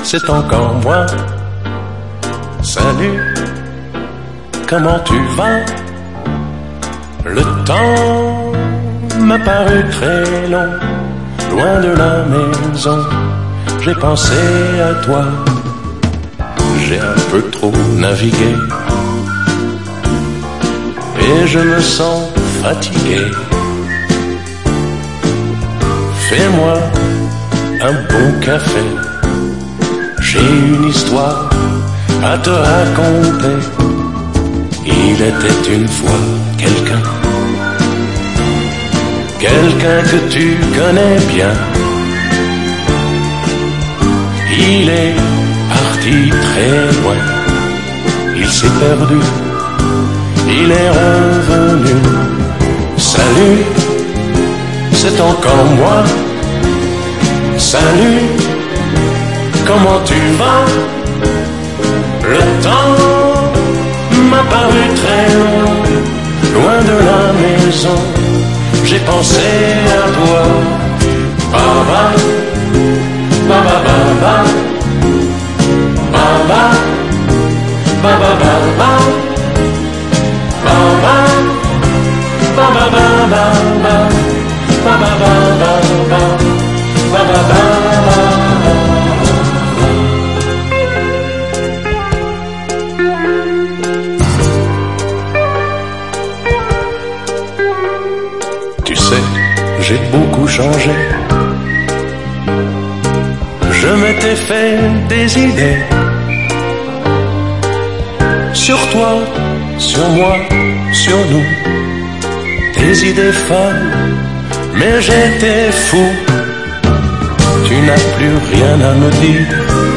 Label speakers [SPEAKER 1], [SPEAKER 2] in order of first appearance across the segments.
[SPEAKER 1] c'est encore moi. Salut, comment tu vas? Le temps m'a paru très long, loin de la maison, j'ai pensé à toi. J'ai un peu trop navigué et je me sens fatigué. Fais-moi un bon café, j'ai une histoire à te raconter. Il était une fois quelqu'un que tu connais bien. Il est parti très loin, il s'est perdu, il est revenu. Salut, c'est encore moi. Salut, comment tu vas? Le temps m'a paru très long, loin de la maison, j'ai pensé à toi. Baba, baba, baba, baba, baba, baba, baba, baba, baba, baba, baba, baba. Tu sais, j'ai beaucoup changé. Je m'étais fait des idées sur toi, sur moi, sur nous. Des idées folles, mais j'étais fou. Tu n'as plus rien à me dire.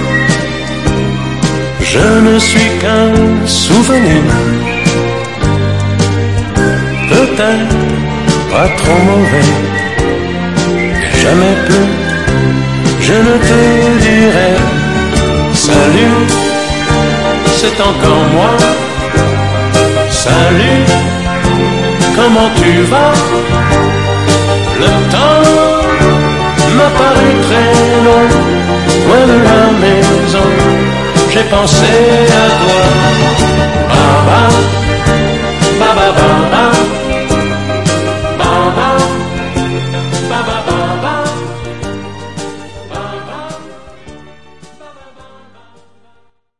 [SPEAKER 1] Je ne suis qu'un souvenir. Peut-être pas trop mauvais, mais jamais plus je ne te dirai. Salut, c'est encore moi. Salut, comment tu vas? Le temps m'a paru très long, loin de la maison, j'ai pensé à toi.